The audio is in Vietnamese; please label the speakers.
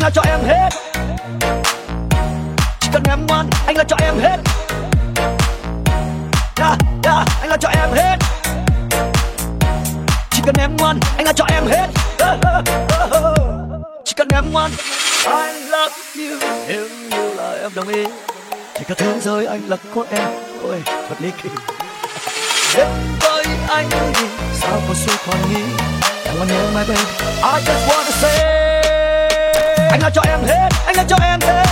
Speaker 1: là cho em hết. Chỉ cần em ngoan, anh là cho em hết. Anh là cho em hết. Chỉ cần em ngoan, anh là cho em hết. Chỉ cần em ngoan. I love you. Nếu như là em đồng ý thì cả thế giới anh là của em. Ôi thật ly kỳ. Đến với anh thì sao có suy còn nghĩ. Em ngoan nhớ my baby, I just wanna say anh là cho em hết, anh là cho em hết.